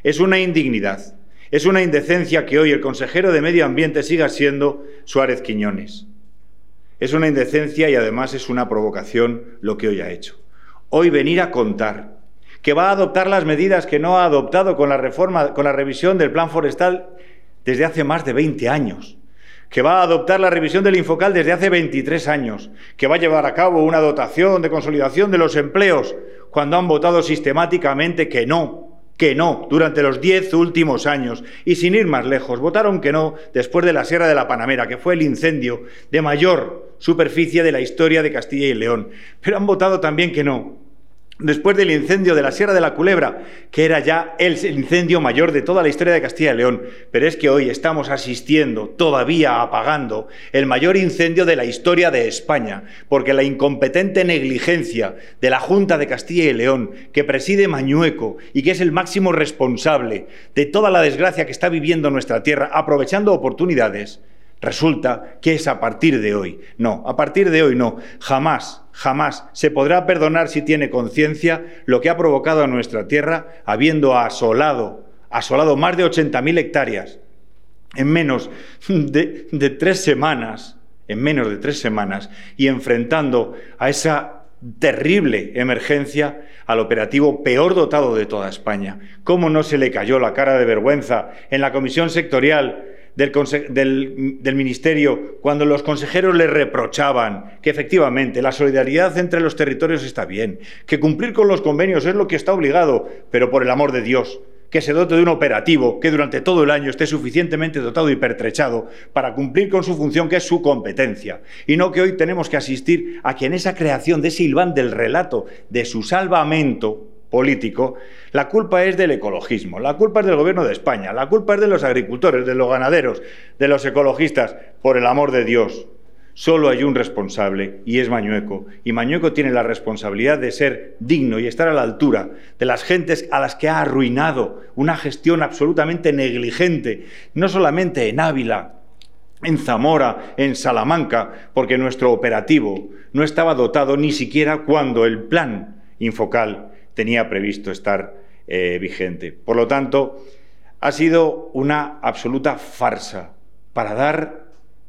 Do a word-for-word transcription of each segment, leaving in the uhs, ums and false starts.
Es una indignidad, es una indecencia que hoy el consejero de Medio Ambiente siga siendo Suárez Quiñones. Es una indecencia y además es una provocación lo que hoy ha hecho. Hoy venir a contar que va a adoptar las medidas que no ha adoptado con la reforma, con la revisión del Plan Forestal desde hace más de veinte años, que va a adoptar la revisión del Infocal desde hace veintitrés años, que va a llevar a cabo una dotación de consolidación de los empleos, cuando han votado sistemáticamente que no, que no, durante los diez últimos años. Y sin ir más lejos, votaron que no después de la Sierra de la Panamera, que fue el incendio de mayor superficie de la historia de Castilla y León. Pero han votado también que no después del incendio de la Sierra de la Culebra, que era ya el incendio mayor de toda la historia de Castilla y León. Pero es que hoy estamos asistiendo, todavía apagando, el mayor incendio de la historia de España, porque la incompetente negligencia de la Junta de Castilla y León, que preside Mañueco y que es el máximo responsable de toda la desgracia que está viviendo nuestra tierra, aprovechando oportunidades, resulta que es a partir de hoy. No, a partir de hoy no. Jamás, jamás se podrá perdonar si tiene conciencia lo que ha provocado a nuestra tierra, habiendo asolado, asolado más de ochenta mil hectáreas en menos de, de tres semanas, en menos de tres semanas, y enfrentando a esa terrible emergencia al operativo peor dotado de toda España. ¿Cómo no se le cayó la cara de vergüenza en la comisión sectorial Del, del, del Ministerio, cuando los consejeros le reprochaban que efectivamente la solidaridad entre los territorios está bien, que cumplir con los convenios es lo que está obligado, pero por el amor de Dios, que se dote de un operativo que durante todo el año esté suficientemente dotado y pertrechado para cumplir con su función, que es su competencia, y no que hoy tenemos que asistir a que en esa creación de ese hilván del relato de su salvamento político, la culpa es del ecologismo, la culpa es del Gobierno de España, la culpa es de los agricultores, de los ganaderos, de los ecologistas. Por el amor de Dios, solo hay un responsable y es Mañueco. Y Mañueco tiene la responsabilidad de ser digno y estar a la altura de las gentes a las que ha arruinado una gestión absolutamente negligente, no solamente en Ávila, en Zamora, en Salamanca, porque nuestro operativo no estaba dotado ni siquiera cuando el plan Infocal tenía previsto estar eh, vigente. Por lo tanto, ha sido una absoluta farsa para dar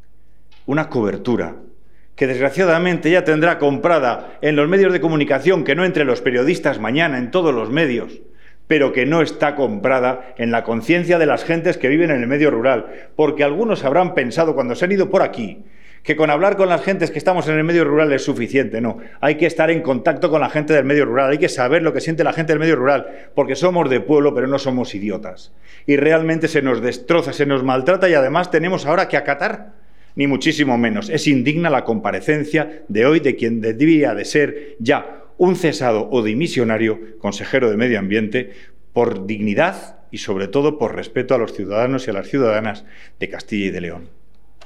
una cobertura que desgraciadamente ya tendrá comprada en los medios de comunicación, que no entre los periodistas mañana en todos los medios, pero que no está comprada en la conciencia de las gentes que viven en el medio rural, porque algunos habrán pensado cuando se han ido por aquí que con hablar con las gentes que estamos en el medio rural es suficiente. No, hay que estar en contacto con la gente del medio rural, hay que saber lo que siente la gente del medio rural, porque somos de pueblo, pero no somos idiotas. Y realmente se nos destroza, se nos maltrata y además tenemos ahora que acatar, ni muchísimo menos. Es indigna la comparecencia de hoy de quien debía de ser ya un cesado o dimisionario consejero de Medio Ambiente, por dignidad y sobre todo por respeto a los ciudadanos y a las ciudadanas de Castilla y de León.